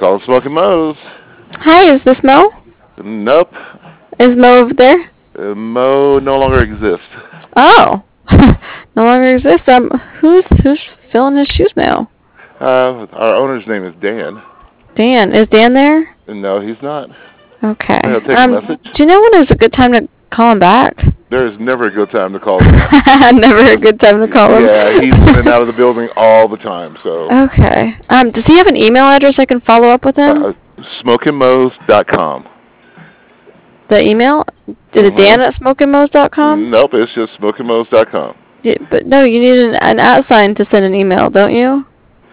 Call Smoking Moe's. Hi, is this Mo? Nope. Is Mo over there? Mo no longer exists. Oh, no longer exists. Who's filling his shoes now? Our owner's name is Dan. Dan. Is Dan there? No, he's not. Okay. May I take a message? Do you know when is a good time to call him back? There is never a good time to call him. Never a good time to call him. Yeah, he's in and out of the building all the time. So, Okay. Does he have an email address I can follow up with him? smokingmoes.com. The email? Is it Dan at smokingmoes.com? Nope, it's just smokingmoes.com. Yeah, but no, you need an @ sign to send an email, don't you?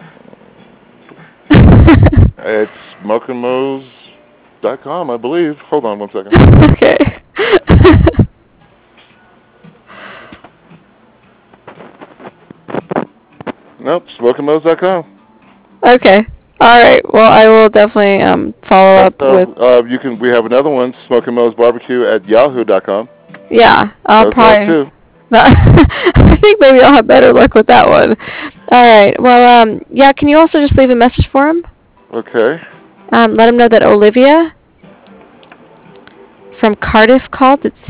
It's smokingmoes.com, I believe. Hold on one second. Okay. Nope, smokingmoes.com. Okay. All right. Well, I will definitely follow up with. You can. We have another one, smokingmoesbarbecue at yahoo.com. Yeah, I'll Does that probably. too. I think maybe I'll have better luck with that one. All right. Well, yeah. Can you also just leave a message for him? Okay. Let him know that Olivia from Cardiff called. It's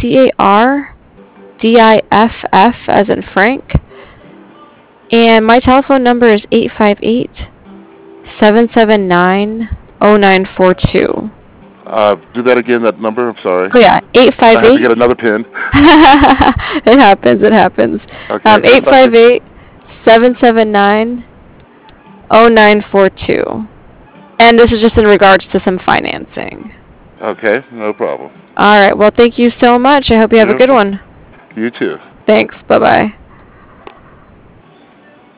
CARDIFF as in Frank. And my telephone number is 858-779-0942. Do that again, that number. I'm sorry. Oh yeah, I have to 858. get another pen. It happens. It happens. Okay. 858-779-0942. And this is just in regards to some financing. Okay, no problem. All right. Well, thank you so much. I hope you have a good one. You too. Thanks. Bye-bye.